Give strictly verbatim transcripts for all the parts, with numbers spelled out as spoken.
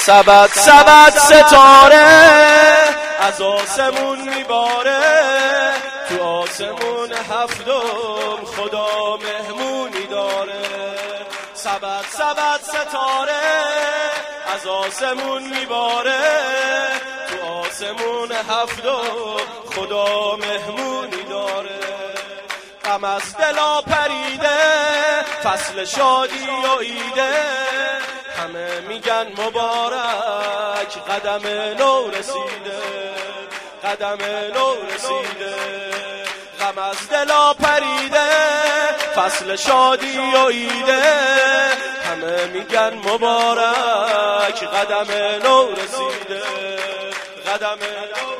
سبد سبد ستاره از آسمون میباره، تو آسمون هفتم خدا مهمونی داره. سبد سبد ستاره از آسمون میباره، تو آسمون هفتم خدا مهمونی داره. غم از دلا پریده فصل شادی و ایده، همه میگن مبارک قدم نو رسیده، قدم نو رسیده. غم از دلا پریده فصل شادی و ایده، همه میگن مبارک قدم نو رسیده، قدم نو.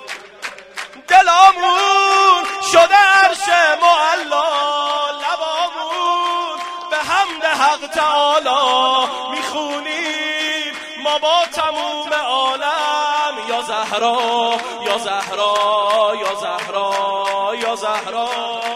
دلامون شده عرش معلا، لبامون به حمد حق تعالی میخونیم ما با تموم عالم یا زهرا یا زهرا یا زهرا یا زهرا.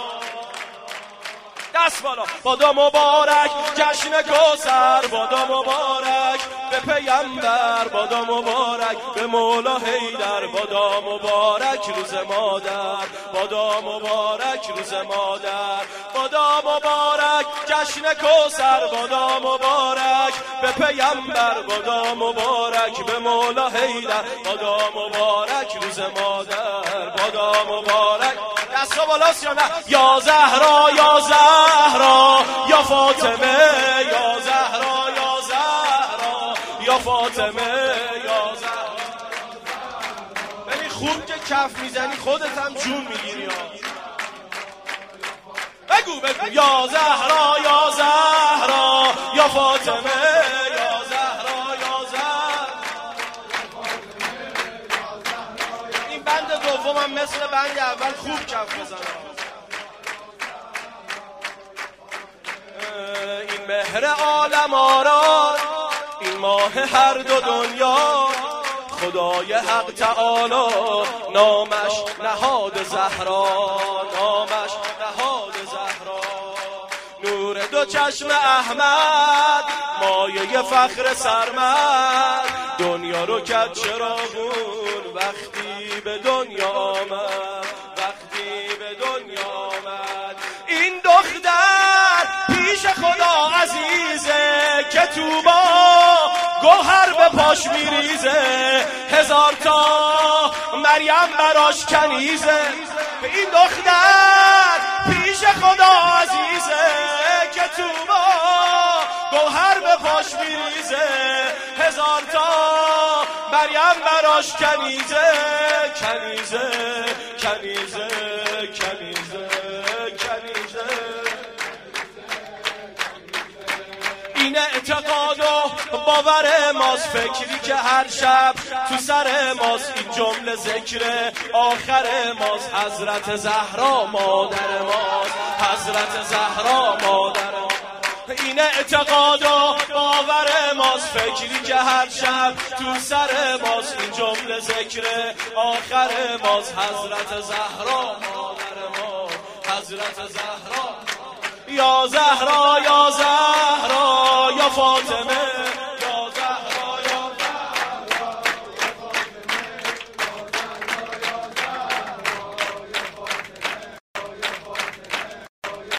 دست بالا بادا مبارک جشن کوثر، بادا مبارک به پیامبر، بادا مبارک به مولا حیدر، بادا مبارک روز مادر، بادا مبارک روز مادر، بادا مبارک جشن کوثر، بادا مبارک به پیامبر، بادا مبارک به مولا حیدر، بادا مبارک روز مادر، بادا مبارک. دستا بالاست یا نه؟ یا زهرا یا زهرا یا فاطمه، یا زهرا یا زهرا یا فاطمه، یا زهرا. ببین خوب که کف میزنی خودت هم جون میگیری. بگو بگو یا زهرا یا زهرا یا فاطمه، یا زهرا یا زهرا. این بند دومم مثل بند اول خوب کف بزنم. این مهر عالم آرا، این ماه هر دو دنیا، خدای حق تعالی نامش نهاد زهرا، نامش نهاد زهرا. نور دو چشم احمد مایه فخر سرمد، دنیا رو کرد چراغون وقتی به دنیا آمد، وقتی به دنیا آمد. این دختر پیش خدا عزیزه که تو با گوهر به پاش میریزه، هزار تا مریم براش کنیزه. این دختر پیش خدا عزیزه که تو با گوهر به پاش میریزه، هزار تا مریم براش کنیزه، کنیزه کنیزه کنیزه کنیزه. این اعتقاد و باور ماست، فکری که هر شب تو سر ماست، این جمله ذکر آخر ماست. حضرت زهرا مادر ماست، حضرت زهرا مادر ماست. این اعتقاد و باور ماست، فکری که هر شب تو سر ماست، این جمله ذکر آخر ماست. حضرت زهرا مادر ماست، حضرت زهرا. یا زهرا یا زهرا یا فاطمه،